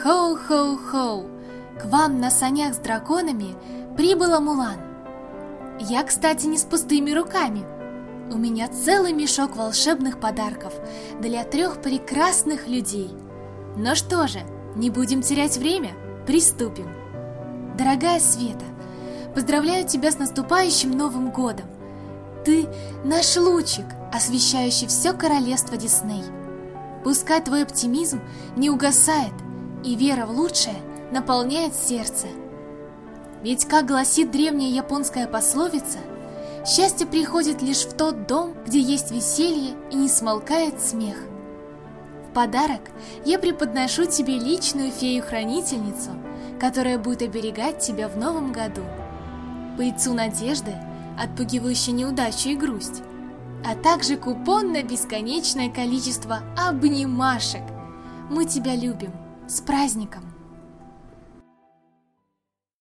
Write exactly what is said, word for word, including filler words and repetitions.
Хоу-хоу-хоу! К вам на санях с драконами прибыла Мулан. Я, кстати, не с пустыми руками. У меня целый мешок волшебных подарков для трех прекрасных людей. Ну что же, не будем терять время, приступим. Дорогая Света, поздравляю тебя с наступающим Новым годом. Ты наш лучик, освещающий все королевство Дисней. Пускай твой оптимизм не угасает, и вера в лучшее наполняет сердце. Ведь, как гласит древняя японская пословица, счастье приходит лишь в тот дом, где есть веселье и не смолкает смех. В подарок я преподношу тебе личную фею-хранительницу, которая будет оберегать тебя в новом году. Пыльцу надежды, отпугивающую неудачу и грусть, а также купон на бесконечное количество обнимашек. Мы тебя любим. С праздником!